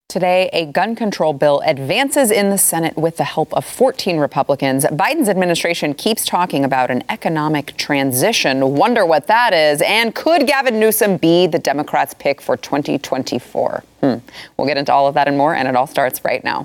Today, a gun control bill advances in the Senate with the help of 14 Republicans. Biden's administration keeps talking about an economic transition. Wonder what that is. And could Gavin Newsom be the Democrats' pick for 2024? We'll get into all of that and more, and it all starts right now.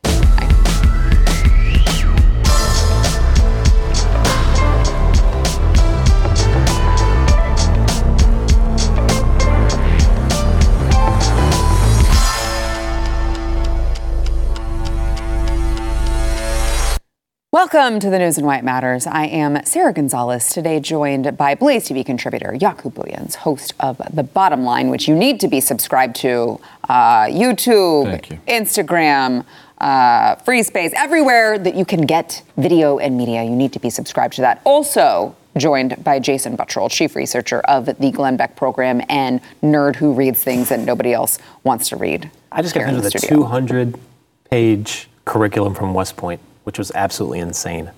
Welcome to the News and Why It Matters. I am Sarah Gonzalez, today joined by Blaze TV contributor Jaco Booyens, host of The Bottom Line, which you need to be subscribed to, YouTube, Instagram, Free Space, everywhere that you can get video and media. You need to be subscribed to that. Also joined by Jason Buttrell, chief researcher of the Glenn Beck program and nerd who reads things that nobody else wants to read. I just got into the 200-page curriculum from West Point, which was absolutely insane.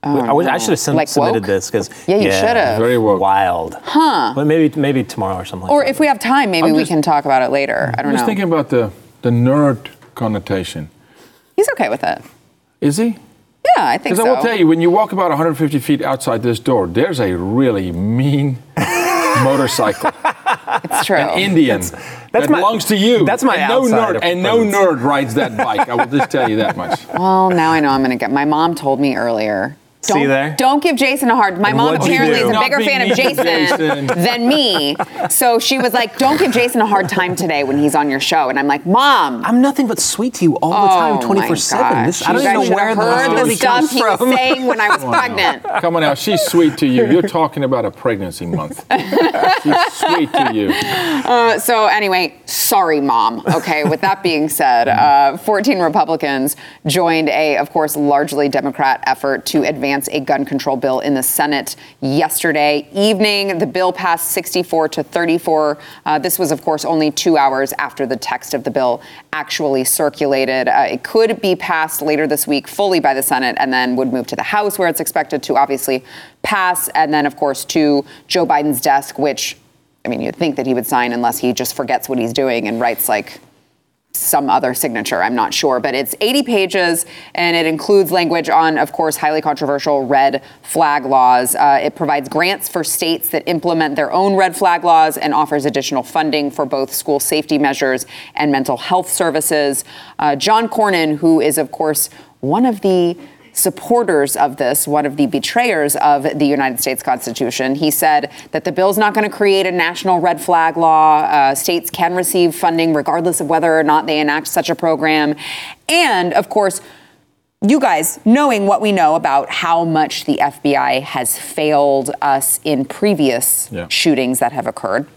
I should have submitted this because you should have. Very woke. Wild. But maybe tomorrow or something. Or if we have time, maybe we can talk about it later. I don't know. I'm just thinking about the nerd connotation. He's okay with it. Is he? Yeah, I think so. Because I will tell you, when you walk about 150 feet outside this door, there's a really mean motorcycle. It's true. An Indian. That belongs to you. That's my outside. No nerd rides that bike. I will just tell you that much. Well, now I know I'm going to get. My mom told me earlier. See there? Don't give Jason a hard. My mom apparently is a bigger fan of Jason than me. So she was like, "Don't give Jason a hard time today when he's on your show." And I'm like, "Mom, I'm nothing but sweet to you all the time, 24/7. I don't even know where the stuff he was saying when I was pregnant." Come on now, she's sweet to you. You're talking about a pregnancy month. She's sweet to you. So anyway, sorry, Mom. Okay. With that being said, 14 Republicans joined a, of course, largely Democrat effort to advance a gun control bill in the Senate yesterday evening. The bill passed 64 to 34. This was, of course, only 2 hours after the text of the bill actually circulated. It could be passed later this week fully by the Senate and then would move to the House, where it's expected to obviously pass, and then, of course, to Joe Biden's desk, which, I mean, you'd think that he would sign unless he just forgets what he's doing and writes like some other signature. I'm not sure, but it's 80 pages and it includes language on, of course, highly controversial red flag laws. It provides grants for states that implement their own red flag laws and offers additional funding for both school safety measures and mental health services. John Cornyn, who is, of course, one of the supporters of this, one of the betrayers of the United States Constitution, he said that the bill's not going to create a national red flag law. States can receive funding regardless of whether or not they enact such a program. And, of course, you guys, knowing what we know about how much the FBI has failed us in previous shootings that have occurred,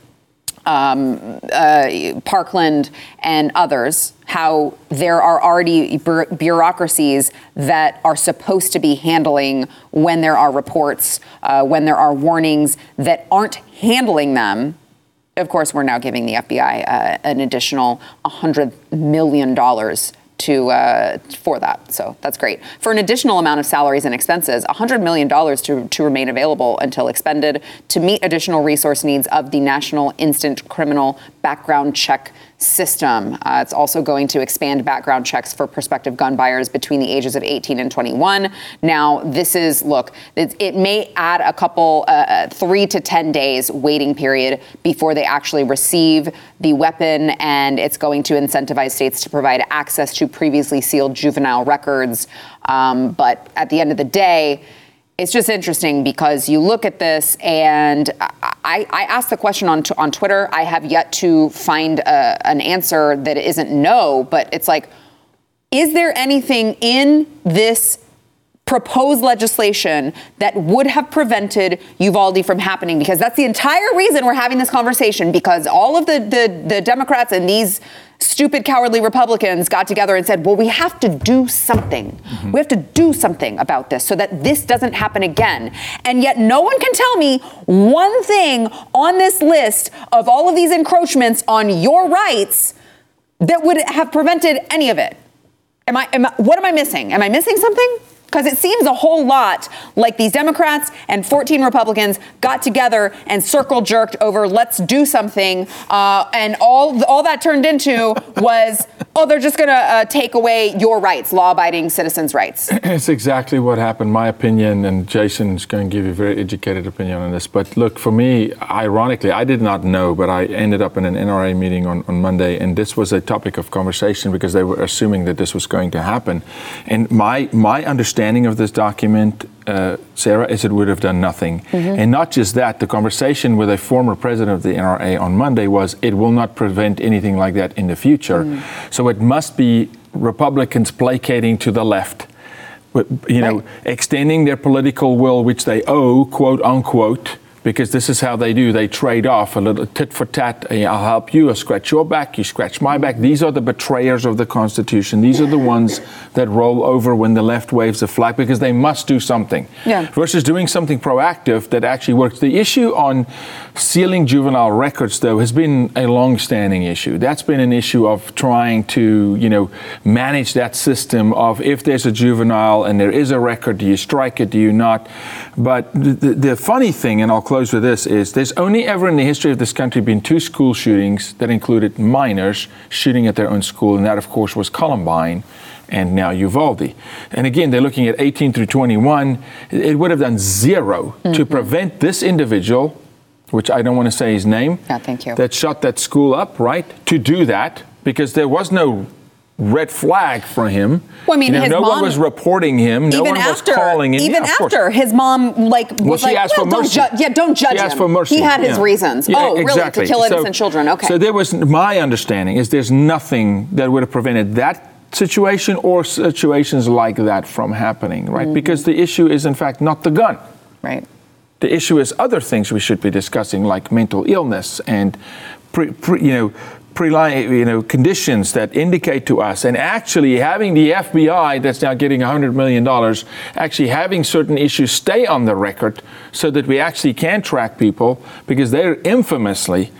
Parkland and others, how there are already bureaucracies that are supposed to be handling when there are reports, when there are warnings that aren't handling them. Of course, we're now giving the FBI an additional $100 million for that. So that's great. For an additional amount of salaries and expenses, $100 million to remain available until expended to meet additional resource needs of the National Instant Criminal Background Check system. It's also going to expand background checks for prospective gun buyers between the ages of 18 and 21. Now, this is, look, it may add a couple, 3 to 10 days waiting period before they actually receive the weapon, and it's going to incentivize states to provide access to previously sealed juvenile records. But at the end of the day, it's just interesting because you look at this, and I asked the question on Twitter. I have yet to find an answer that isn't no, but it's like, is there anything in this proposed legislation that would have prevented Uvalde from happening? Because that's the entire reason we're having this conversation, because all of the Democrats and these stupid, cowardly Republicans got together and said, well, we have to do something. We have to do something about this so that this doesn't happen again. And yet no one can tell me one thing on this list of all of these encroachments on your rights that would have prevented any of it. What am I missing? Am I missing something? Because it seems a whole lot like these Democrats and 14 Republicans got together and circle jerked over let's do something. And all that turned into was, they're just going to take away your rights, law-abiding citizens' rights. It's exactly what happened, my opinion, and Jason's going to give you a very educated opinion on this. But look, for me, ironically, I did not know, but I ended up in an NRA meeting on Monday, and this was a topic of conversation because they were assuming that this was going to happen. And my understanding of this document, Sarah, is it would have done nothing. And not just that, the conversation with a former president of the NRA on Monday was it will not prevent anything like that in the future. So it must be Republicans placating to the left, extending their political will, which they owe, quote unquote, because this is how they do. They trade off a little tit for tat. I'll help you. I'll scratch your back. You scratch my back. These are the betrayers of the Constitution. These are the ones that roll over when the left waves the flag because they must do something. Versus doing something proactive that actually works. The issue on sealing juvenile records, though, has been a long-standing issue. That's been an issue of trying to, manage that system of if there's a juvenile and there is a record, do you strike it, do you not? But the funny thing, and I'll close with this, is there's only ever in the history of this country been 2 school shootings that included minors shooting at their own school, and that, of course, was Columbine and now Uvalde. And again, they're looking at 18 through 21. It would have done zero to prevent this individual, which I don't want to say his name, thank you, that shot that school up, right, to do that, because there was no red flag for him. Well, I mean, his no mom, one was reporting him. No one was calling him. Even after his mom, was she asked for mercy. Don't judge him. She asked for mercy. He had his reasons. Exactly. Really? To kill innocent children? Okay. So there was, my understanding is there's nothing that would have prevented that situation or situations like that from happening, right? Because the issue is, in fact, not the gun. Right. The issue is other things we should be discussing, like mental illness and conditions that indicate to us, and actually having the FBI that's now getting $100 million, actually having certain issues stay on the record so that we actually can track people, because they're infamously,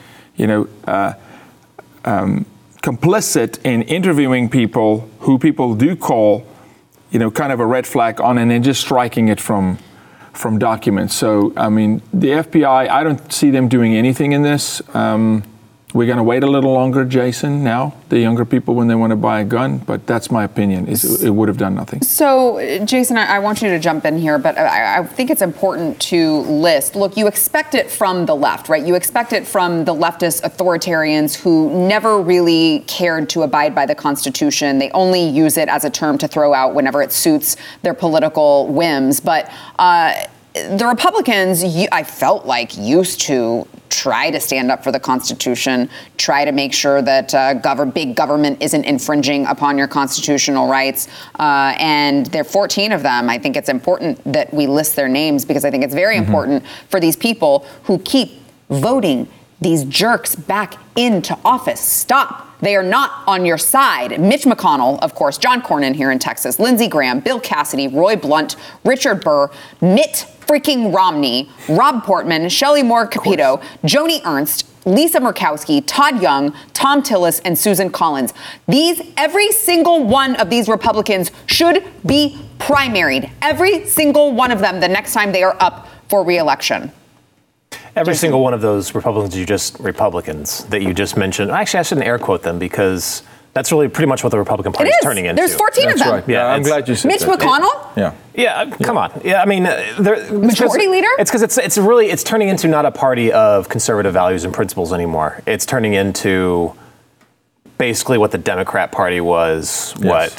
complicit in interviewing people who people do call, kind of a red flag on, and then just striking it from documents. So, I mean, the FBI, I don't see them doing anything in this. We're going to wait a little longer, Jason, now, the younger people, when they want to buy a gun. But that's my opinion, is it would have done nothing. So, Jason, I want you to jump in here, but I think it's important to list. Look, you expect it from the left, right? You expect it from the leftist authoritarians who never really cared to abide by the Constitution. They only use it as a term to throw out whenever it suits their political whims. But the Republicans, I felt like, used to try to stand up for the Constitution, try to make sure that big government isn't infringing upon your constitutional rights. And there are 14 of them. I think it's important that we list their names, because I think it's very important for these people who keep voting these jerks back into office. Stop. They are not on your side. Mitch McConnell, of course, John Cornyn here in Texas, Lindsey Graham, Bill Cassidy, Roy Blunt, Richard Burr, Mitt freaking Romney, Rob Portman, Shelley Moore Capito, Joni Ernst, Lisa Murkowski, Todd Young, Tom Tillis, and Susan Collins. Every single one of these Republicans should be primaried. Every single one of them the next time they are up for re-election. Every single one of those Republicans that you just mentioned. Actually, I shouldn't air quote them, because that's really pretty much what the Republican Party is turning into. There's 14 of them. Right. Yeah, I'm glad you said Mitch that. McConnell? Yeah, come on. Yeah, I mean, majority leader? It's because it's turning into not a party of conservative values and principles anymore. It's turning into basically what the Democrat Party was,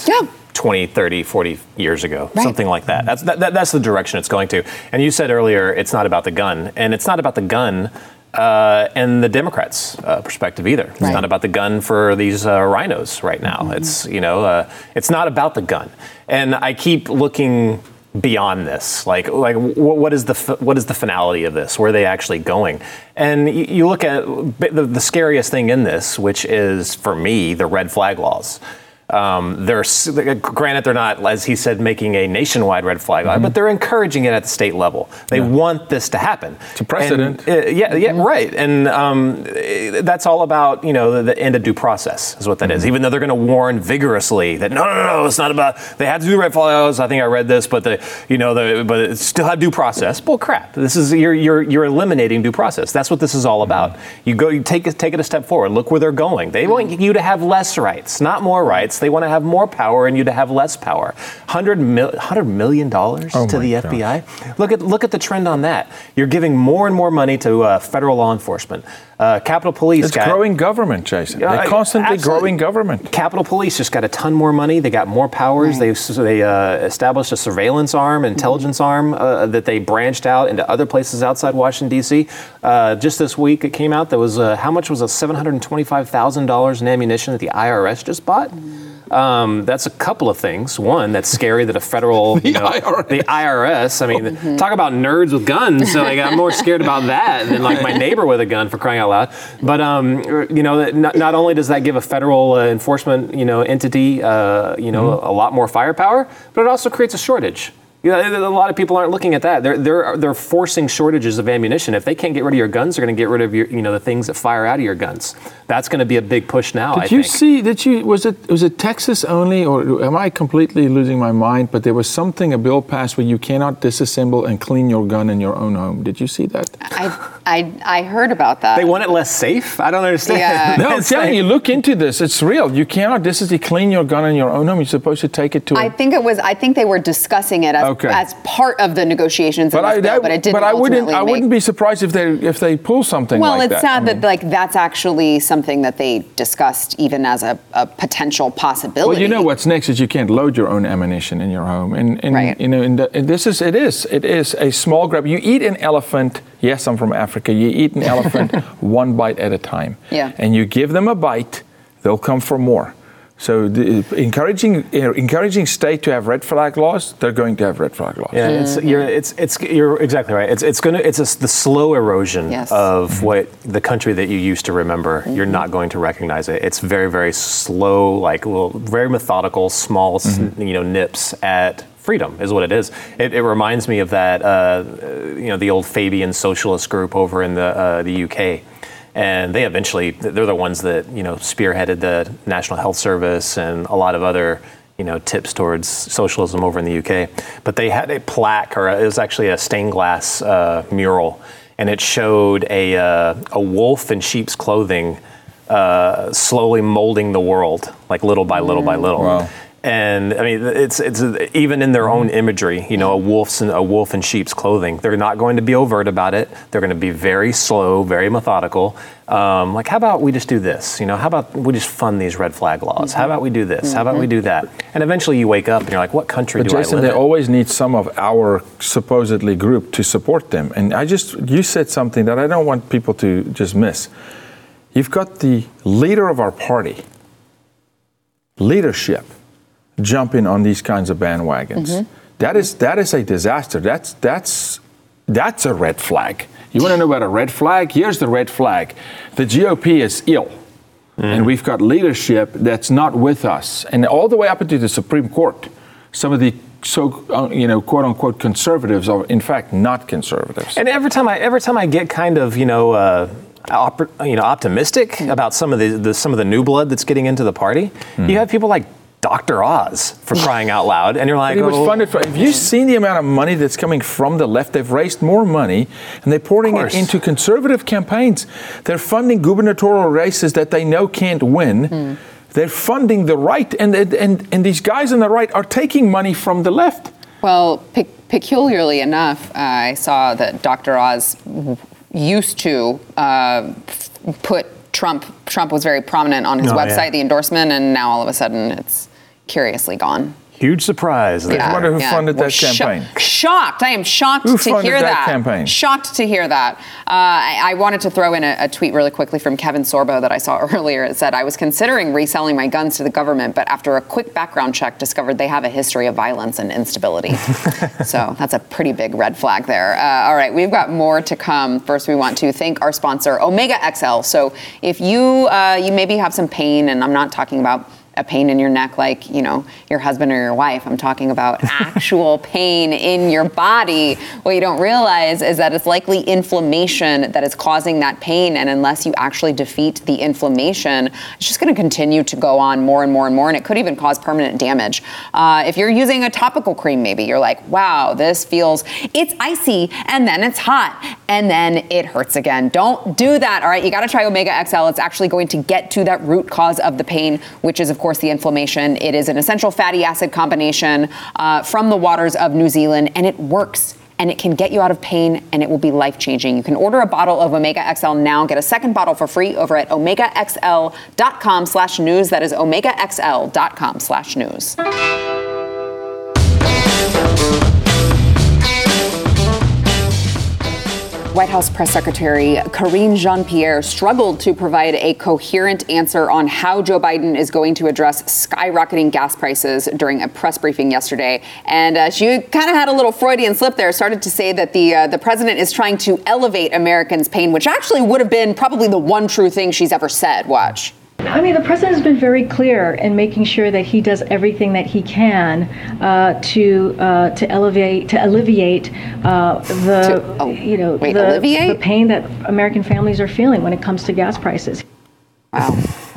20, 30, 40 years ago, something like that. That's the direction it's going to. And you said earlier, it's not about the gun. And it's not about the gun and the Democrats' perspective either. It's not about the gun for these rhinos right now. It's not about the gun. And I keep looking beyond this, like what is the finality of this? Where are they actually going? And you look at the scariest thing in this, which is, for me, the red flag laws. Granted, they're not, as he said, making a nationwide red flag law, but they're encouraging it at the state level. They want this to happen. It's a precedent. And, right. And that's all about, the end of due process is what that is. Even though they're going to warn vigorously that no, it's not about, they have to do red flag laws. I think I read this, but but it still have due process. Bull crap. This is you're eliminating due process. That's what this is all about. You take it a step forward. Look where they're going. They want you to have less rights, not more rights. They want to have more power and you to have less power. $100 million to the FBI. Look at the trend on that. You're giving more and more money to federal law enforcement. Capitol Police. It's growing government, Jason. They're constantly growing government. Capitol Police just got a ton more money. They got more powers. They established a surveillance arm, intelligence arm that they branched out into other places outside Washington, D.C. Just this week, it came out that was how much was $725,000 in ammunition that the IRS just bought? That's a couple of things. One, that's scary that a federal, the IRS. I mean, talk about nerds with guns. So I'm more scared about that than my neighbor with a gun, for crying out loud. But not only does that give a federal enforcement entity a lot more firepower, but it also creates a shortage. A lot of people aren't looking at that. They're forcing shortages of ammunition. If they can't get rid of your guns, they're going to get rid of your, the things that fire out of your guns. That's going to be a big push now. Did you see? Was it Texas only, or am I completely losing my mind? But there was a bill passed where you cannot disassemble and clean your gun in your own home. Did you see that? I heard about that. They want it less safe? I don't understand. Yeah. No, I'm telling you, look into this. It's real. You cannot clean your gun in your own home. You're supposed to take it to. I think they were discussing it as part of the negotiations in this bill, but it didn't. I wouldn't be surprised if they pull something like that. Well, it's sad that that's actually something that they discussed even as a potential possibility. Well, what's next is you can't load your own ammunition in your home, and right. it is a small grab. You eat an elephant. Yes, I'm from Africa. You eat an elephant one bite at a time. Yeah. And you give them a bite, they'll come for more. So encouraging state to have red flag laws, they're going to have red flag laws. Yeah, you're exactly right. It's the slow erosion of what the country that you used to remember. You're not going to recognize it. It's very, very slow, very methodical, small, nips at freedom is what it is. It reminds me of that, the old Fabian socialist group over in the UK. And they're the ones that, spearheaded the National Health Service and a lot of other, tips towards socialism over in the UK. But they had a plaque, or it was actually a stained glass mural, and it showed a wolf in sheep's clothing slowly molding the world, little by little by little. Wow. And I mean, it's even in their own imagery, a wolf in sheep's clothing. They're not going to be overt about it. They're going to be very slow, very methodical. How about we just do this? How about we just fund these red flag laws? How about we do this? How about we do that? And eventually you wake up and you're like, what country do I live in? Jason, they always need some of our supposedly group to support them. And you said something that I don't want people to just miss. You've got the leader of our party, leadership, jumping on these kinds of bandwagons. That is a disaster. That's a red flag. You want to know about a red flag? Here's the red flag. The GOP is ill. And we've got leadership that's not with us. And all the way up into the Supreme Court, some of the quote unquote conservatives are in fact not conservatives. And every time I get kind of optimistic about some of the new blood that's getting into the party, you have people like Dr. Oz, for crying out loud, and you're like, it was funded for. Have you seen the amount of money that's coming from the left? They've raised more money, and they're pouring it into conservative campaigns. They're funding gubernatorial races that they know can't win. They're funding the right, and these guys on the right are taking money from the left. Well, peculiarly enough, I saw that Dr. Oz used to put Trump was very prominent on his website, the endorsement, and now all of a sudden it's curiously gone. Huge surprise. I wonder who funded that campaign. Shocked. I am shocked to hear that. Campaign? Shocked to hear that. I wanted to throw in a tweet really quickly from Kevin Sorbo that I saw earlier. It said, I was considering reselling my guns to the government, but after a quick background check, discovered they have a history of violence and instability. So that's a pretty big red flag there. All right, we've got more to come. First, we want to thank our sponsor, Omega XL. So if you maybe have some pain, and I'm not talking about a pain in your neck like, your husband or your wife. I'm talking about actual pain in your body. What you don't realize is that it's likely inflammation that is causing that pain. And unless you actually defeat the inflammation, it's just going to continue to go on more and more and more. And it could even cause permanent damage. If you're using a topical cream, maybe you're like, wow, it's icy and then it's hot and then it hurts again. Don't do that. All right. You got to try Omega XL. It's actually going to get to that root cause of the pain, which is, of course, the inflammation. It is an essential fatty acid combination from the waters of New Zealand, and it works. And it can get you out of pain, and it will be life-changing. You can order a bottle of Omega XL now. Get a second bottle for free over at omegaxl.com/news. That is omegaxl.com/news. White House Press Secretary Karine Jean-Pierre struggled to provide a coherent answer on how Joe Biden is going to address skyrocketing gas prices during a press briefing yesterday. And she kind of had a little Freudian slip there, started to say that the president is trying to elevate Americans' pain, which actually would have been probably the one true thing she's ever said. Watch. I mean, the president has been very clear in making sure that he does everything that he can to alleviate the pain that American families are feeling when it comes to gas prices. Wow,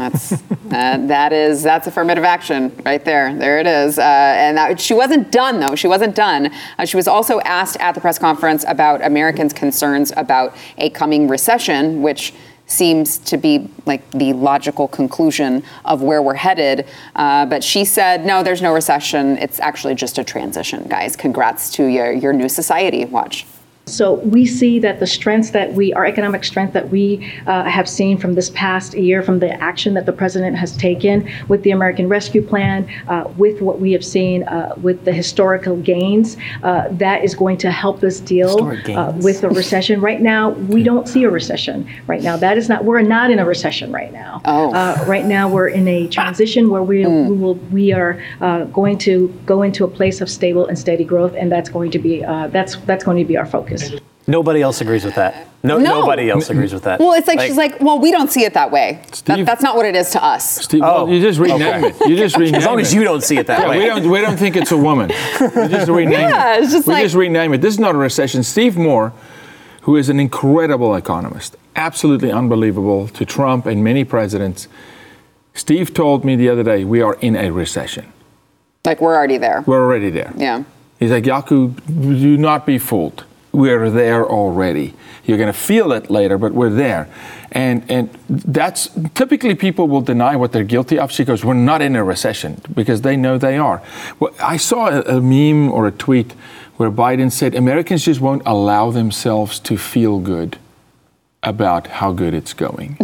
that's affirmative action right there. There it is. And she wasn't done, though. She wasn't done. She was also asked at the press conference about Americans' concerns about a coming recession, which seems to be like the logical conclusion of where we're headed. But she said, no, there's no recession. It's actually just a transition, guys. Congrats to your new society. Watch. So we see that the strengths our economic strength that we have seen from this past year, from the action that the president has taken with the American Rescue Plan, with what we have seen with the historical gains, that is going to help us deal with the recession. Right now, we don't see a recession. Right now, we're not in a recession right now. Right now, we're in a transition where we are going to go into a place of stable and steady growth, and that's going to be that's going to be our focus. Nobody else agrees with that. No. Nobody else agrees with that. Well, it's like she's like, well, we don't see it that way. That's not what it is to us. Steve, you just rename it. You just rename it. As long as you don't see it that way. We don't think it's a woman. We just rename it. It's just just rename it. This is not a recession. Steve Moore, who is an incredible economist, absolutely unbelievable to Trump and many presidents. Steve told me the other day, we are in a recession. Like, we're already there. We're already there. Yeah. He's like, Jaco, do not be fooled. We're there already. You're going to feel it later, but we're there. And that's typically people will deny what they're guilty of. She goes, we're not in a recession, because they know they are. Well, I saw a meme or a tweet where Biden said Americans just won't allow themselves to feel good about how good it's going.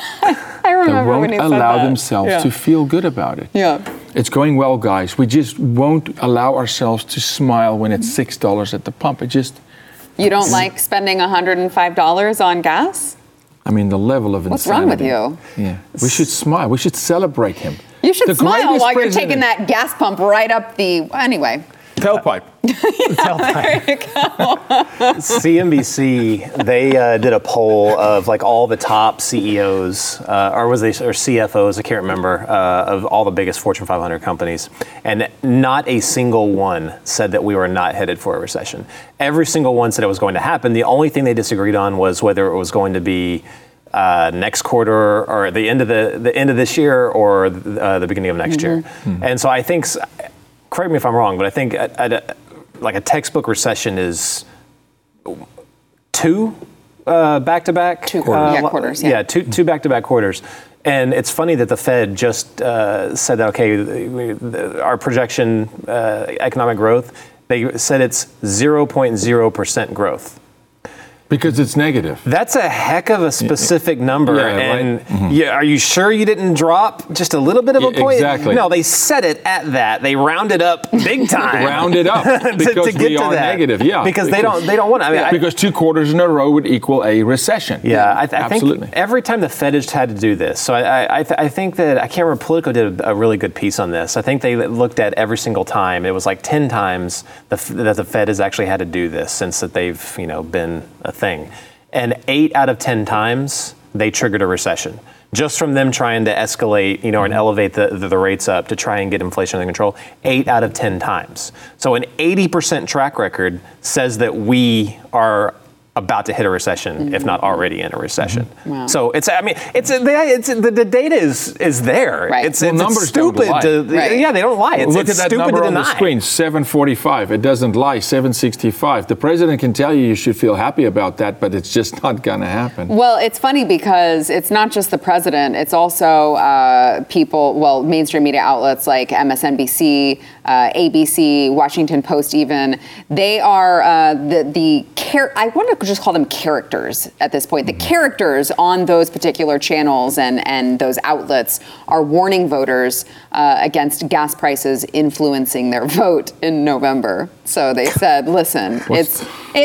I remember they when he won't said allow that. themselves to feel good about it. Yeah. It's going well, guys. We just won't allow ourselves to smile when it's $6 at the pump. You don't like spending $105 on gas? I mean, the level of What's insanity. wrong with you? Yeah. We should smile. We should celebrate him. You should smile greatest while you're president. taking that gas pump right up the... Anyway. Tailpipe. CNBC, they did a poll of like all the top CEOs, or CFOs, I can't remember, of all the biggest Fortune 500 companies, and not a single one said that we were not headed for a recession. Every single one said it was going to happen. The only thing they disagreed on was whether it was going to be next quarter or the end of this year or the beginning of next year. Mm-hmm. And so I think, correct me if I'm wrong, but I think like a textbook recession is two back-to-back quarters. Yeah. Two back-to-back quarters. And it's funny that the Fed just said that, okay, our projection economic growth, they said it's 0.0% growth. Because it's negative. That's a heck of a specific number. Yeah, and right? Mm-hmm. Are you sure you didn't drop just a little bit of a point? Exactly. No, they set it at that. They rounded up big time. Rounded up because to get we to are that. negative. Yeah. Because they don't want to. Because 2 quarters in a row would equal a recession. Yeah, I absolutely. think every time the Fed has had to do this. So I think that, I can't remember, Politico did a really good piece on this. I think they looked at every single time. It was like 10 times that the Fed has actually had to do this since that they've been a thing. And 8 out of 10 times, they triggered a recession. just from them trying to escalate, and elevate the rates up to try and get inflation under control, 8 out of 10 times. So an 80% track record says that we are about to hit a recession, if not already in a recession. Wow. So the data is there. Right. It's numbers stupid. Don't lie. Yeah, they don't lie. Look at that number on the screen, 745. It doesn't lie, 765. The president can tell you should feel happy about that, but it's just not going to happen. Well, it's funny because it's not just the president. It's also people, mainstream media outlets like MSNBC, ABC, Washington Post even. They are I want to just call them characters at this point. The characters on those particular channels and those outlets are warning voters against gas prices influencing their vote in November. So they said, listen, it's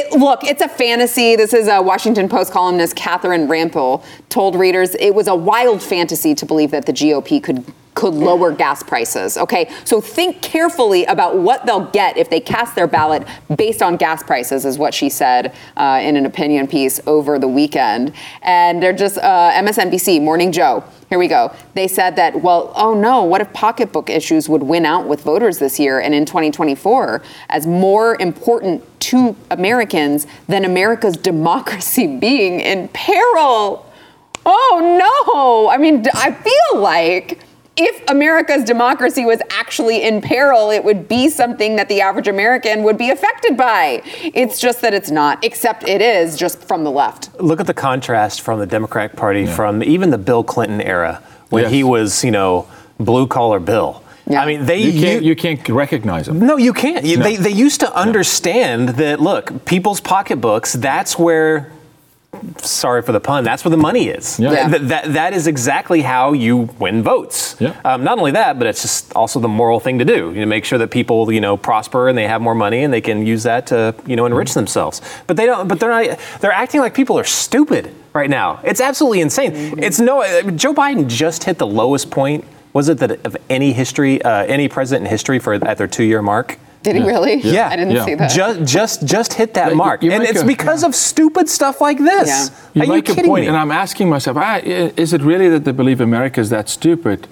a fantasy. This is a Washington Post columnist, Catherine Rampell, told readers it was a wild fantasy to believe that the GOP could lower gas prices. Okay, so think carefully about what they'll get if they cast their ballot based on gas prices, is what she said in an opinion piece over the weekend. And they're just MSNBC, Morning Joe. Here we go. They said that, what if pocketbook issues would win out with voters this year and in 2024 as more important to Americans than America's democracy being in peril? Oh no! I mean, I feel like if America's democracy was actually in peril, it would be something that the average American would be affected by. It's just that it's not, except it is just from the left. Look at the contrast from the Democratic Party from even the Bill Clinton era when he was, blue collar Bill. Yeah. I mean, you can't recognize them. No, you can't. They used to understand that, look, people's pocketbooks, that's where, sorry for the pun, that's where the money is. Yeah. That is exactly how you win votes. Yeah. Not only that, but it's just also the moral thing to do. Make sure that people, prosper and they have more money and they can use that to, enrich themselves. But they don't. But they're not. They're acting like people are stupid right now. It's absolutely insane. Mm-hmm. Joe Biden just hit the lowest point. Was it that of any president in history at their 2-year mark? Did he really? Yeah. I didn't see that. Just hit that mark. And it's because of stupid stuff like this. Yeah. Are you kidding me? And I'm asking myself, is it really that they believe America is that stupid?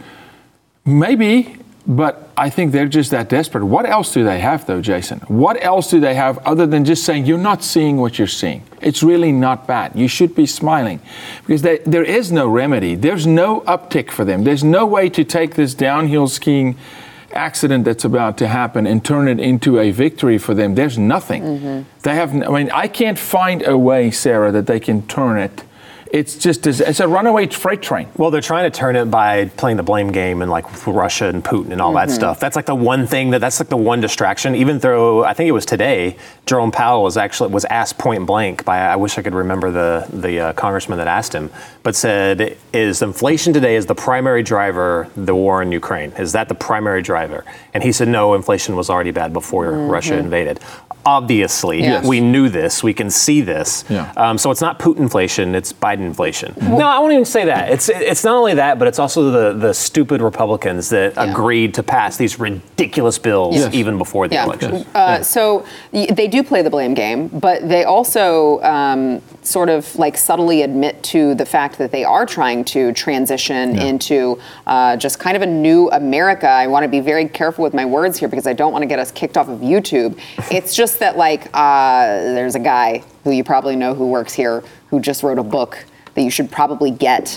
Maybe, but I think they're just that desperate. What else do they have, though, Jason? What else do they have other than just saying, you're not seeing what you're seeing? It's really not bad. You should be smiling. Because there is no remedy. There's no uptick for them. There's no way to take this downhill skiing accident that's about to happen and turn it into a victory for them. There's nothing. Mm-hmm. They have. I can't find a way, Sarah, that they can turn it. It's a runaway freight train. Well, they're trying to turn it by playing the blame game and like Russia and Putin and all that stuff. That's like the one thing that's like the one distraction. Even though I think it was today, Jerome Powell was asked point blank by, I wish I could remember the congressman that asked him, but said, is inflation today is the primary driver the war in Ukraine? Is that the primary driver? And he said, no, inflation was already bad before Russia invaded. Obviously, we knew this. We can see this. Yeah. So it's not Putin inflation; it's Biden inflation. No, I won't even say that. It's not only that, but it's also the stupid Republicans that agreed to pass these ridiculous bills even before the election. So they do play the blame game, but they also sort of like subtly admit to the fact that they are trying to transition into just kind of a new America. I want to be very careful with my words here because I don't want to get us kicked off of YouTube. It's just that there's a guy who you probably know who works here who just wrote a book that you should probably get.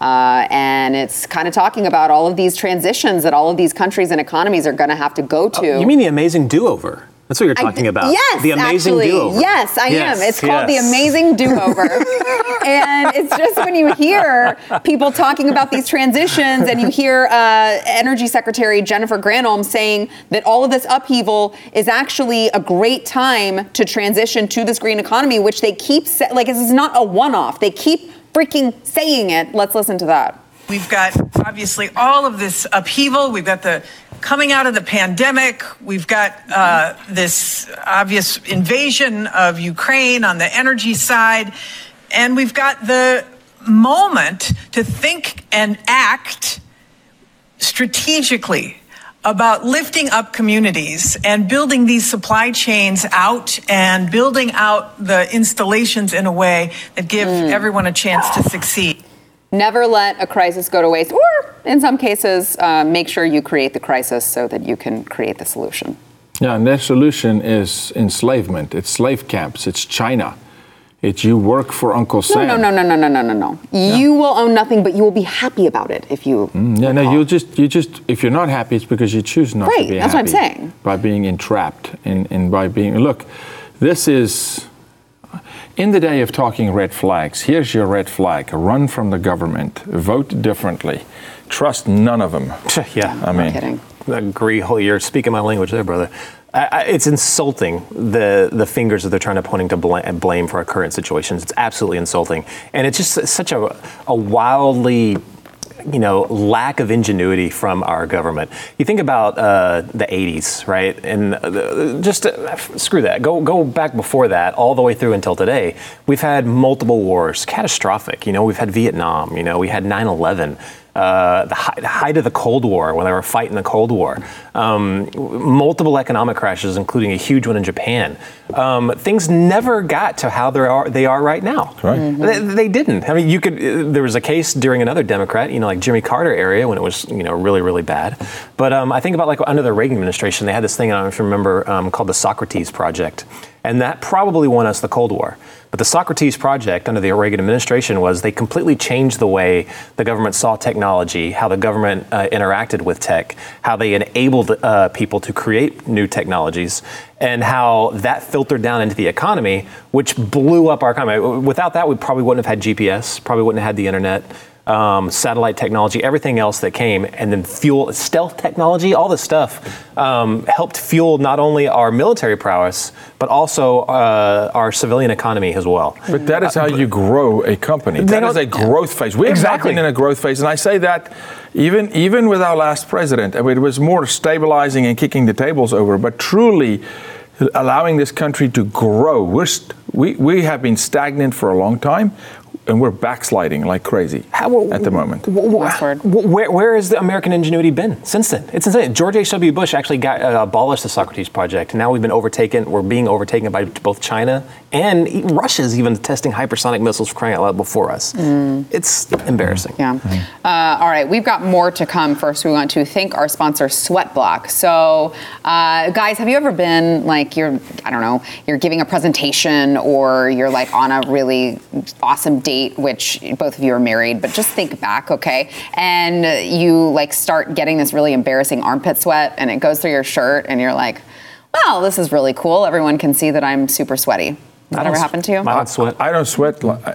And it's kind of talking about all of these transitions that all of these countries and economies are going to have to go to. You mean The Amazing Do-Over? That's what you're talking about. Yes, The Amazing Do-Over. Yes, I am. It's called The Amazing Do-Over. And it's just when you hear people talking about these transitions and you hear Energy Secretary Jennifer Granholm saying that all of this upheaval is actually a great time to transition to this green economy, which they keep this is not a one-off. They keep freaking saying it. Let's listen to that. We've got obviously all of this upheaval. We've got the coming out of the pandemic. We've got this obvious invasion of Ukraine on the energy side. And we've got the moment to think and act strategically about lifting up communities and building these supply chains out and building out the installations in a way that give everyone a chance to succeed. Never let a crisis go to waste, or in some cases, make sure you create the crisis so that you can create the solution. Yeah, and their solution is enslavement. It's slave camps. It's China. It's you work for Uncle Sam. No. Yeah. You will own nothing, but you will be happy about it if you. You just if you're not happy, it's because you choose not to be happy. Right, that's what I'm saying. By being entrapped and by being. Look, this is. In the day of talking red flags, here's your red flag. Run from the government. Vote differently. Trust none of them. Yeah. I mean, kidding. I agree. You're speaking my language there, brother. It's insulting, the fingers that they're trying to pointing to blame for our current situations. It's absolutely insulting. And it's just such a wildly, lack of ingenuity from our government. You think about the 80s, right? And screw that. Go back before that, all the way through until today. We've had multiple wars, catastrophic. We've had Vietnam. We had 9/11. The height of the Cold War, when they were fighting the Cold War, multiple economic crashes, including a huge one in Japan. Things never got to how they are right now. Right. Mm-hmm. They didn't. I mean, there was a case during another Democrat, like Jimmy Carter area, when it was, really, really bad. But I think about under the Reagan administration, they had this thing, I don't know if you remember, called the Socrates Project. And that probably won us the Cold War. But the Socrates Project under the Reagan administration was they completely changed the way the government saw technology, how the government interacted with tech, how they enabled people to create new technologies, and how that filtered down into the economy, which blew up our economy. Without that, we probably wouldn't have had GPS, probably wouldn't have had the internet. Satellite technology, everything else that came, and then stealth technology, all this stuff helped fuel not only our military prowess, but also our civilian economy as well. But that is how you grow a company. That is a growth phase. We have been in a growth phase, and I say that even with our last president, it was more stabilizing and kicking the tables over, but truly allowing this country to grow. We have been stagnant for a long time. And we're backsliding like crazy at the moment. Where has the American ingenuity been since then? It's insane. George H.W. Bush actually abolished the Socrates Project, and now we're being overtaken by both China and Russia's even testing hypersonic missiles for crying out loud before us. It's embarrassing. Yeah. All right, we've got more to come. First, we want to thank our sponsor, Sweatblock. So, guys, have you ever been you're giving a presentation or you're on a really awesome date, which both of you are married, but just think back, okay? And you start getting this really embarrassing armpit sweat and it goes through your shirt and you're like, well, this is really cool. Everyone can see that I'm super sweaty. Has that ever happened to you? I don't sweat. I don't sweat. No.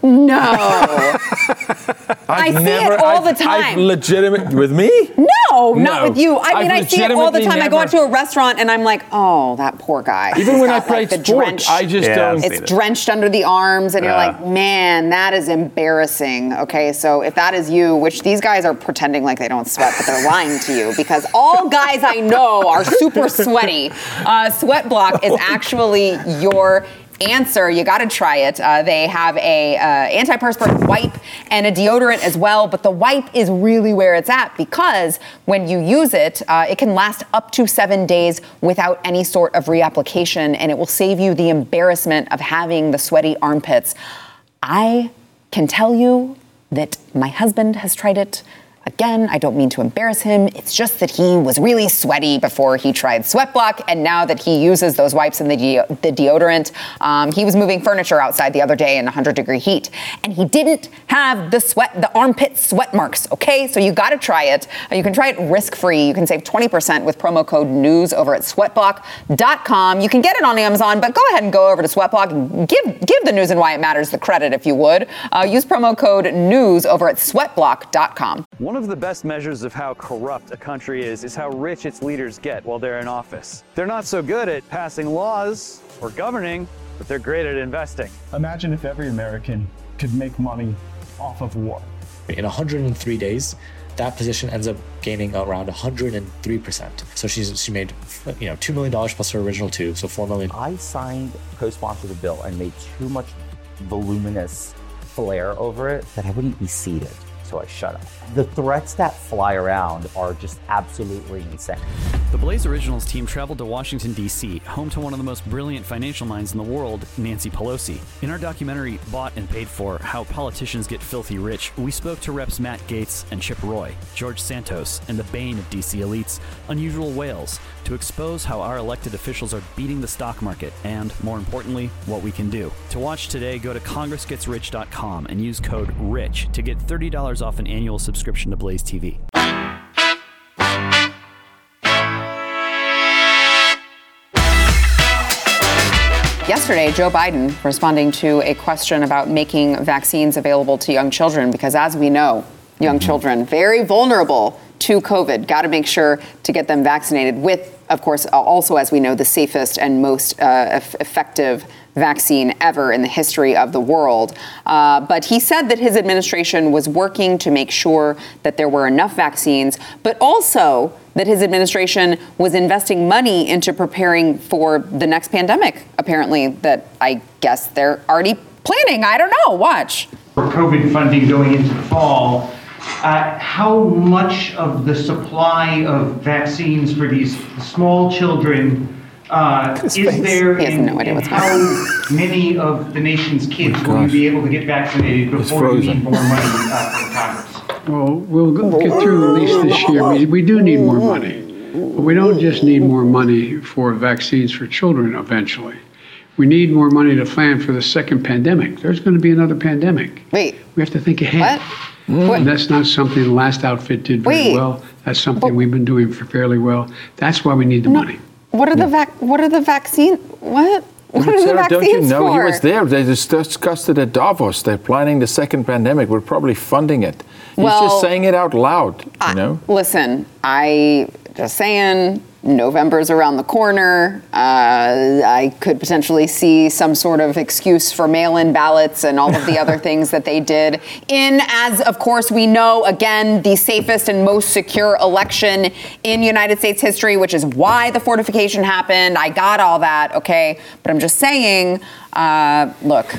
I see it all the time. With me? No, not with you. I mean, I see it all the time. I go out to a restaurant and I'm like, oh, that poor guy. Even when I play sports, I just don't. It's drenched under the arms and you're like, man, that is embarrassing. Okay, so if that is you, which these guys are pretending like they don't sweat, but they're lying to you because all guys I know are super sweaty. Sweatblock is actually your answer. You got to try it. They have a antiperspirant wipe and a deodorant as well, but the wipe is really where it's at because when you use it, it can last up to 7 days without any sort of reapplication, and it will save you the embarrassment of having the sweaty armpits. I can tell you that my husband has tried it. Again, I don't mean to embarrass him. It's just that he was really sweaty before he tried Sweatblock, and now that he uses those wipes and the deodorant, he was moving furniture outside the other day in 100-degree heat, and he didn't have the armpit sweat marks, okay? So you got to try it. You can try it risk-free. You can save 20% with promo code NEWS over at sweatblock.com. You can get it on Amazon, but go ahead and go over to Sweatblock and give the News and Why It Matters the credit if you would. Use promo code NEWS over at sweatblock.com. One of the best measures of how corrupt a country is how rich its leaders get while they're in office. They're not so good at passing laws or governing, but they're great at investing. Imagine if every American could make money off of war. In 103 days, that position ends up gaining around 103%. So she made $2 million plus her original $2, so $4 million. I signed, co-sponsored the bill and made too much voluminous flair over it that I wouldn't be seated. so I shut up. The threats that fly around are just absolutely insane. The Blaze Originals team traveled to Washington, D.C., home to one of the most brilliant financial minds in the world, Nancy Pelosi. In our documentary, Bought and Paid For, How Politicians Get Filthy Rich, we spoke to Reps Matt Gaetz and Chip Roy, George Santos, and the bane of D.C. elites, Unusual Whales, to expose how our elected officials are beating the stock market and, more importantly, what we can do. To watch today, go to congressgetsrich.com and use code RICH to get $30 off an annual subscription to Blaze TV. Yesterday, Joe Biden responding to a question about making vaccines available to young children, because as we know, young children, very vulnerable to COVID. Got to make sure to get them vaccinated with, of course, also, as we know, the safest and most effective vaccine ever in the history of the world. But he said that his administration was working to make sure that there were enough vaccines, but also that his administration was investing money into preparing for the next pandemic, apparently, that I guess they're already planning. I don't know. Watch. For COVID funding going into the fall, how much of the supply of vaccines for these small children is there? He has no idea what's going on. How many of the nation's kids will you be able to get vaccinated before you need more money from Congress? Well, we'll get through at least this year. We do need more money. But we don't just need more money for vaccines for children eventually. We need more money to plan for the second pandemic. There's going to be another pandemic. Wait. We have to think ahead. What? And that's not something the last outfit did very well. That's something we've been doing fairly well. That's why we need the money. What are the vaccines? What? What are the vaccines don't you know? for? He was there. They discussed it at Davos. They're planning the second pandemic. We're probably funding it. He's just saying it out loud, you know? Listen, just saying, November's around the corner. I could potentially see some sort of excuse for mail-in ballots and all of the other things that they did as, of course, we know, again, the safest and most secure election in United States history, which is why the fortification happened. I got all that, okay? But I'm just saying, look,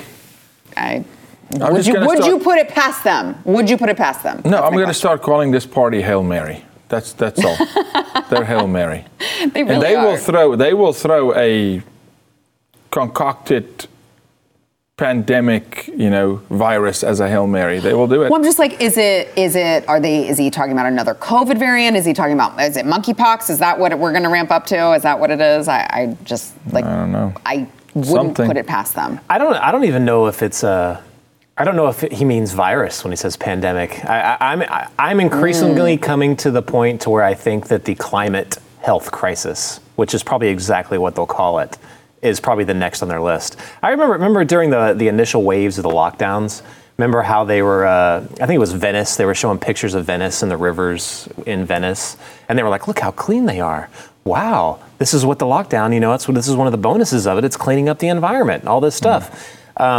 would you put it past them? Would you put it past them? No, I'm going to start calling this party Hail Mary. That's all. They're Hail Mary. They really and they are. They will throw a concocted pandemic, virus as a Hail Mary. They will do it. Well, I'm just like, is he talking about another COVID variant? Is it monkeypox? Is that what we're going to ramp up to? Is that what it is? I don't know. I wouldn't put it past them. I don't even know if it's I don't know if he means virus when he says pandemic. I'm increasingly coming to the point to where I think that the climate health crisis, which is probably exactly what they'll call it, is probably the next on their list. I remember during the initial waves of the lockdowns, remember how they were, I think it was Venice, they were showing pictures of Venice and the rivers in Venice, and they were like, look how clean they are. Wow, this is what the lockdown, this is one of the bonuses of it. It's cleaning up the environment, all this stuff.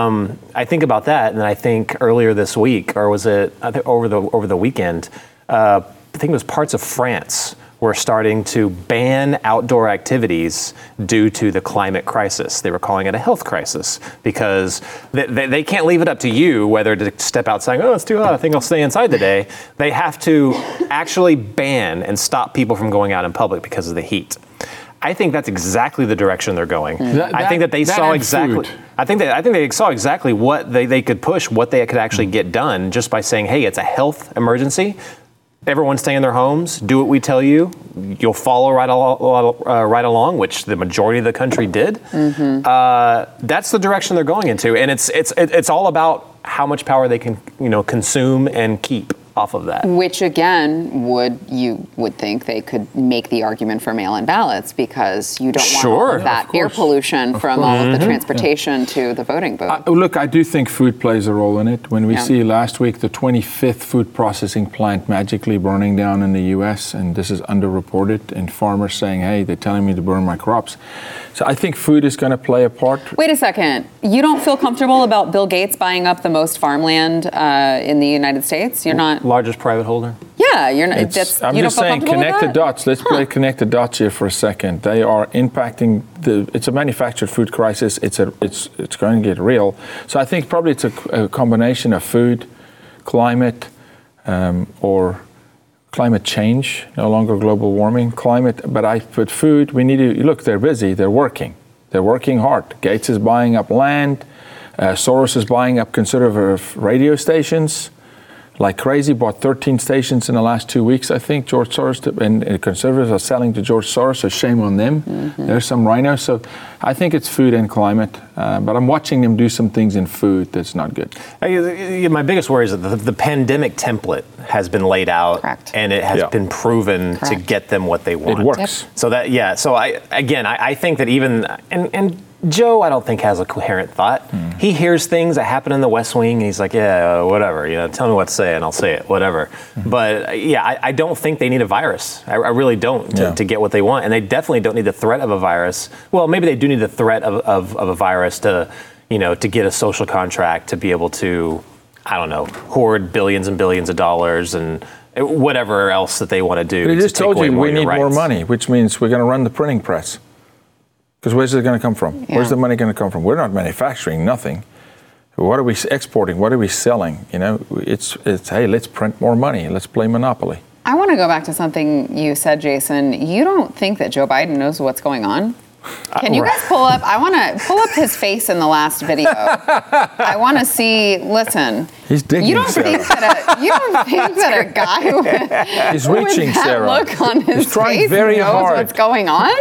I think about that, and I think earlier this week, or was it over the weekend? I think it was parts of France were starting to ban outdoor activities due to the climate crisis. They were calling it a health crisis because they can't leave it up to you whether to step outside. Oh, it's too hot. I think I'll stay inside today. They have to actually ban and stop people from going out in public because of the heat. I think that's exactly the direction they're going. I think that they saw exactly. Food. I think they saw exactly what they could push, what they could actually get done, just by saying, "Hey, it's a health emergency. Everyone stay in their homes. Do what we tell you. You'll follow right along," which the majority of the country did. Mm-hmm. That's the direction they're going into, and it's all about how much power they can consume and keep off of that. Which again, you would think they could make the argument for mail-in ballots because you don't want all of that air pollution from all of the transportation to the voting booth. Look, I do think food plays a role in it. When we see last week the 25th food processing plant magically burning down in the U.S., and this is underreported, and farmers saying, hey, they're telling me to burn my crops. So I think food is going to play a part. Wait a second. You don't feel comfortable about Bill Gates buying up the most farmland in the United States? You're not... Largest private holder? Yeah, you're not. I'm just saying, connect the dots. Let's connect the dots here for a second. They are impacting it's a manufactured food crisis. It's going to get real. So I think probably it's a combination of food, climate, or climate change, no longer global warming, climate, but I put food, we need to, look, they're busy, they're working hard. Gates is buying up land, Soros is buying up conservative radio stations like crazy, bought 13 stations in the last 2 weeks, I think. George Soros and conservatives are selling to George Soros, so shame on them. Mm-hmm. There's some rhinos. So I think it's food and climate, but I'm watching them do some things in food that's not good. My biggest worry is that the pandemic template has been laid out. Correct. And it has been proven to get them what they want. It works. Yep. So I think that even, and Joe, I don't think has a coherent thought. He hears things that happen in the West Wing, and he's like, yeah, whatever. Tell me what to say, and I'll say it, whatever. But I don't think they need a virus. I really don't to get what they want, and they definitely don't need the threat of a virus. Well, maybe they do need the threat of a virus to get a social contract to be able to, I don't know, hoard billions and billions of dollars and whatever else that they want to do. But he just told you we need more rights. money, which means we're going to run the printing press. Because where's it going to come from? Where's the money going to come from? We're not manufacturing nothing. What are we exporting? What are we selling? It's hey, let's print more money. Let's play Monopoly. I want to go back to something you said, Jason. You don't think that Joe Biden knows what's going on? Can you guys pull up? I want to pull up his face in the last video. I want to see. Listen, he's digging. You don't think that a guy with that look on his face knows what's going on?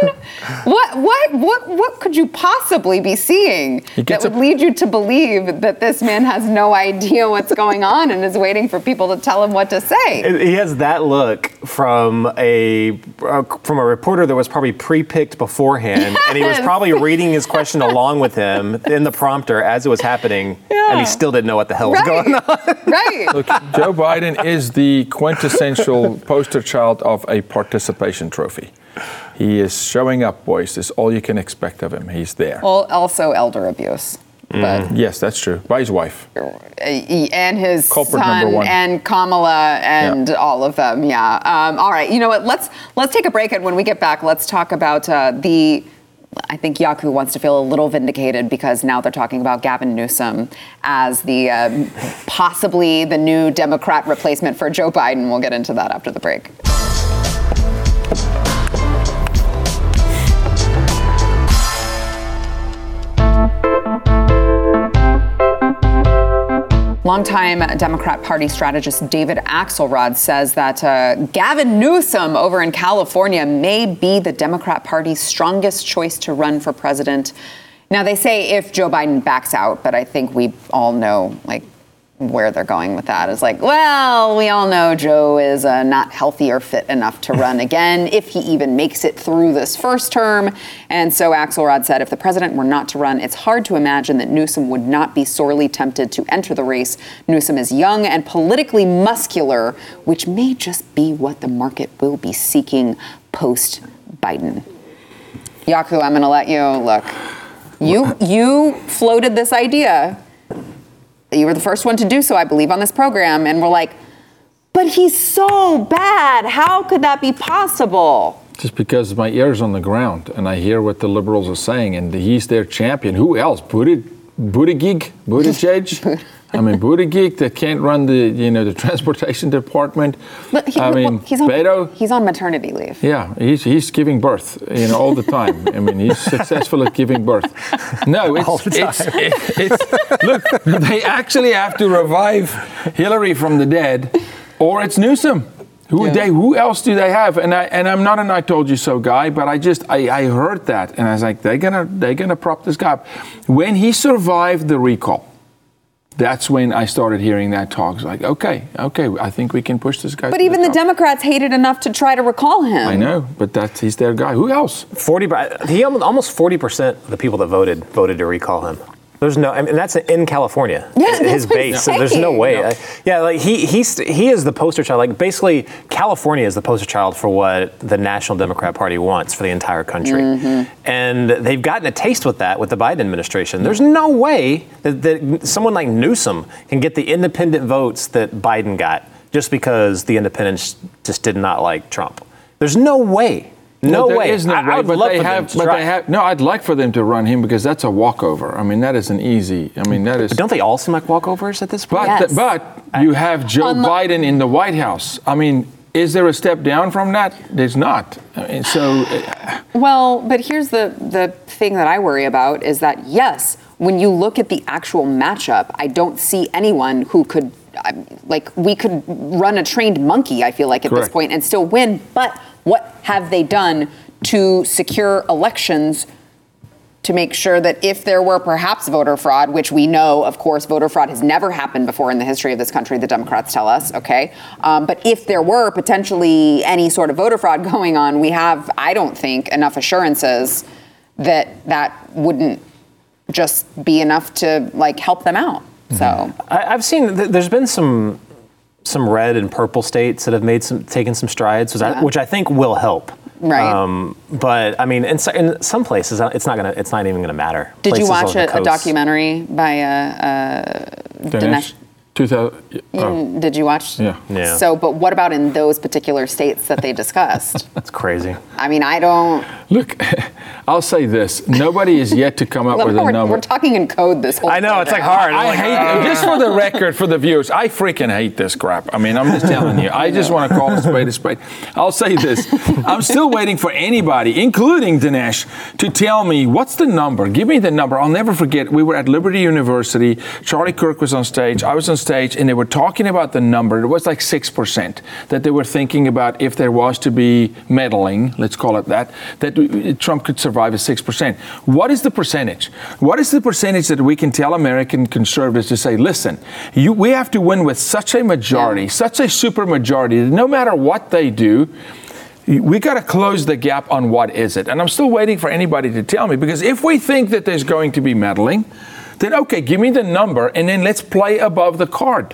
What could you possibly be seeing that would lead you to believe that this man has no idea what's going on and is waiting for people to tell him what to say? He has that look from a reporter that was probably pre-picked beforehand. And he was probably reading his question along with him in the prompter as it was happening, and he still didn't know what the hell was going on. Right. Look, Joe Biden is the quintessential poster child of a participation trophy. He is showing up, boys. That's all you can expect of him. He's there. Well, also elder abuse. But yes, that's true. By his wife. And his Culprit son number one. and Kamala and all of them. Yeah. All right. You know what? Let's take a break, and when we get back, let's talk about I think Yaku wants to feel a little vindicated because now they're talking about Gavin Newsom as the possibly the new Democrat replacement for Joe Biden. We'll get into that after the break. Longtime Democrat Party strategist David Axelrod says that Gavin Newsom over in California may be the Democrat Party's strongest choice to run for president. Now, they say if Joe Biden backs out, but I think we all know, where they're going with that is well, we all know Joe is not healthy or fit enough to run again, if he even makes it through this first term. And so Axelrod said if the president were not to run, it's hard to imagine that Newsom would not be sorely tempted to enter the race. Newsom is young and politically muscular, which may just be what the market will be seeking post-Biden. Yaku, I'm going to let you look. You floated this idea. You were the first one to do so, I believe, on this program. And we're like, but he's so bad. How could that be possible? Just because my ear's on the ground and I hear what the liberals are saying, and he's their champion. Who else? Buttigieg? I mean, Buttigieg that can't run the transportation department. He's on maternity leave. Yeah, he's giving birth, all the time. I mean, he's successful at giving birth. No, it's look, they actually have to revive Hillary from the dead, or it's Newsom. Who else do they have? And I'm not an I told you so guy, but I heard that and I was like, they're gonna prop this guy up. When he survived the recall, that's when I started hearing that talk. It's like, okay, I think we can push this guy. But even the Democrats hated enough to try to recall him. I know, but he's their guy. Who else? Almost 40% of the people that voted to recall him. There's no, I mean, that's in California, his base. So there's no way. He is the poster child. Basically, California is the poster child for what the National Democrat Party wants for the entire country. Mm-hmm. And they've gotten a taste with that with the Biden administration. There's no way that someone like Newsom can get the independent votes that Biden got just because the independents just did not like Trump. There's no way. No There way. is no way, I would but love they for them have. to But try. they have. No, I'd like for them to run him because that's a walkover. I mean, that isn't easy. I mean, that is. But don't they all seem like walkovers at this point? But you have Joe Biden in the White House. I mean, is there a step down from that? There's not. I mean, so. Well, but here's the thing that I worry about is that, yes, when you look at the actual matchup, I don't see anyone who could, we could run a trained monkey, I feel like, at this point and still win. But what have they done to secure elections to make sure that if there were perhaps voter fraud, which we know, of course, voter fraud has never happened before in the history of this country, the Democrats tell us, okay? But if there were potentially any sort of voter fraud going on, we have, I don't think, enough assurances that that wouldn't just be enough to help them out. So I've seen there's been some red and purple states that have taken some strides, which I think will help. Right. But I mean, in some places, it's not even gonna matter. Did you Places watch on the a coast. documentary by Dinesh? 2000. Did you watch? Yeah. So, but what about in those particular states that they discussed? That's crazy. I mean, I don't. Look, I'll say this: nobody is yet to come up with a number. We're talking in code this whole. I know it's hard. I hate just for the record, for the viewers, I freaking hate this crap. I mean, I'm just telling you. I just want to call a spade a spade. I'll say this: I'm still waiting for anybody, including Dinesh, to tell me what's the number. Give me the number. I'll never forget. We were at Liberty University. Charlie Kirk was on stage. I was on stage, and they were talking about the number. It was like 6% that they were thinking about if there was to be meddling, let's call it that Trump could survive at 6%. What is the percentage? What is the percentage that we can tell American conservatives to say, listen, we have to win with such a majority, such a super majority, that no matter what they do, we got to close the gap on what is it. And I'm still waiting for anybody to tell me, because if we think that there's going to be meddling, then okay, give me the number and then let's play above the card.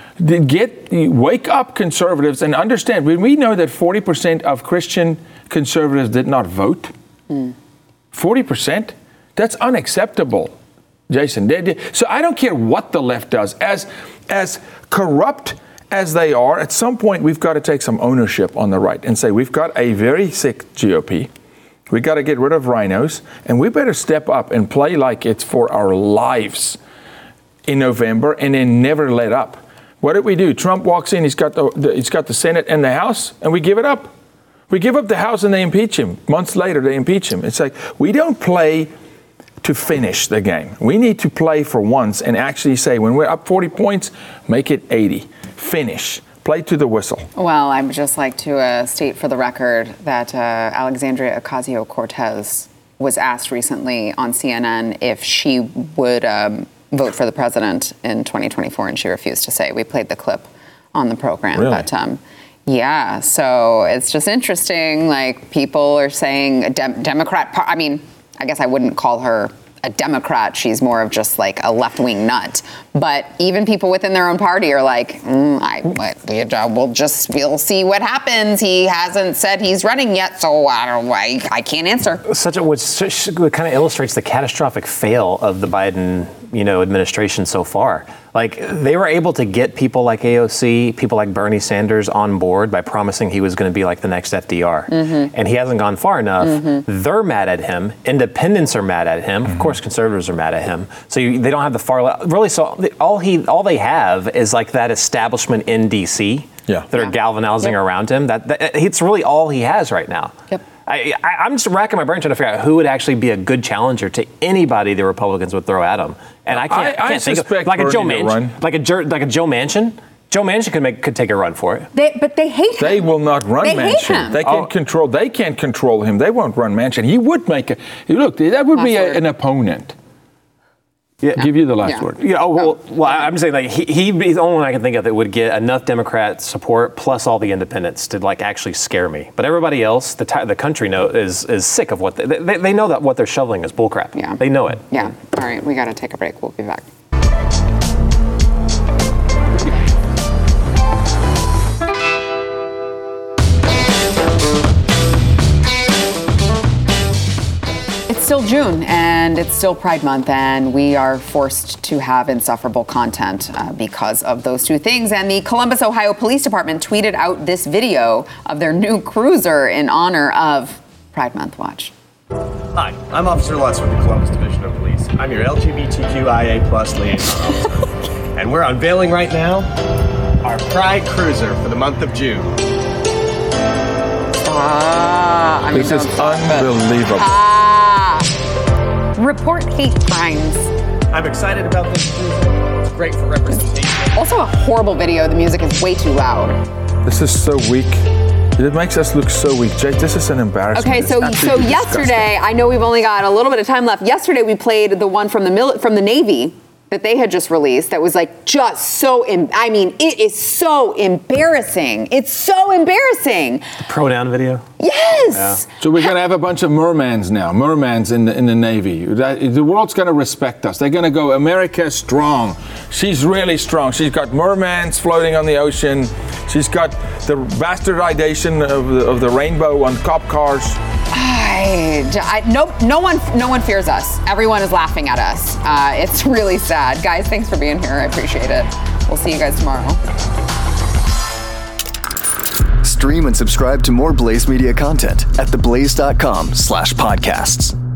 Wake up, conservatives, and understand. We know that 40% of Christian conservatives did not vote. 40%? That's unacceptable, Jason. So I don't care what the left does. As corrupt as they are, at some point we've got to take some ownership on the right and say we've got a very sick GOP. We got to get rid of rhinos, and we better step up and play like it's for our lives in November, and then never let up. What did we do? Trump walks in, he's got the Senate and the House, and we give it up. We give up the House and they impeach him. Months later, they impeach him. It's like, we don't play to finish the game. We need to play for once and actually say, when we're up 40 points, make it 80. Finish. Play to the whistle. Well, I would just like to state for the record that Alexandria Ocasio-Cortez was asked recently on CNN if she would vote for the president in 2024, and she refused to say. We played the clip on the program. Really? But yeah, so it's just interesting. Like, people are saying a Democrat. I mean, I guess I wouldn't call her a Democrat. She's more of just like a left-wing nut. But even people within their own party are like, we'll see what happens. He hasn't said he's running yet, so I can't answer. Which kind of illustrates the catastrophic fail of the Biden, administration so far. Like, they were able to get people like AOC, people like Bernie Sanders on board by promising he was going to be like the next FDR. And he hasn't gone far enough. They're mad at him. Independents are mad at him. Of course, conservatives are mad at him. So they don't have the far left. Really, so all they have is like that establishment in D.C. that are galvanizing around him. That it's really all he has right now. I'm just racking my brain trying to figure out who would actually be a good challenger to anybody the Republicans would throw at him. And I can't think of like a Joe Manchin, like a Joe Manchin. Joe Manchin could take a run for it. But they hate him. They will not run Manchin. Hate him. They can't control him. They won't run Manchin. He would make that would be an opponent. Yeah. Give you the last word. Yeah. Well, I'm saying like he'd be the only one I can think of that would get enough Democrat support plus all the independents to like actually scare me. But everybody else, the country is sick of what they know that what they're shoveling is bullcrap. Yeah. They know it. Yeah. All right. We got to take a break. We'll be back. It's still June, and it's still Pride Month, and we are forced to have insufferable content because of those two things. And the Columbus, Ohio Police Department tweeted out this video of their new cruiser in honor of Pride Month Watch. Hi, I'm Officer Lutz with the Columbus Division of Police. I'm your LGBTQIA+ liaison officer. And we're unveiling right now our Pride Cruiser for the month of June. This is unbelievable. Report hate crimes. I'm excited about this cruiser. It's great for representation. Also a horrible video. The music is way too loud. This is so weak. It makes us look so weak. Jake, this is an embarrassment. Okay, so yesterday, I know we've only got a little bit of time left. Yesterday we played the one from the Navy that they had just released that was like just so, it is so embarrassing. It's so embarrassing. The pro-down video? Yes. Yeah. So we're going to have a bunch of mermans now, in the Navy. The world's going to respect us. They're going to go, America strong. She's really strong. She's got mermans floating on the ocean. She's got the bastardization of the rainbow on cop cars. No one fears us. Everyone is laughing at us. It's really sad. Guys, thanks for being here. I appreciate it. We'll see you guys tomorrow. Stream and subscribe to more Blaze Media content at theblaze.com/podcasts.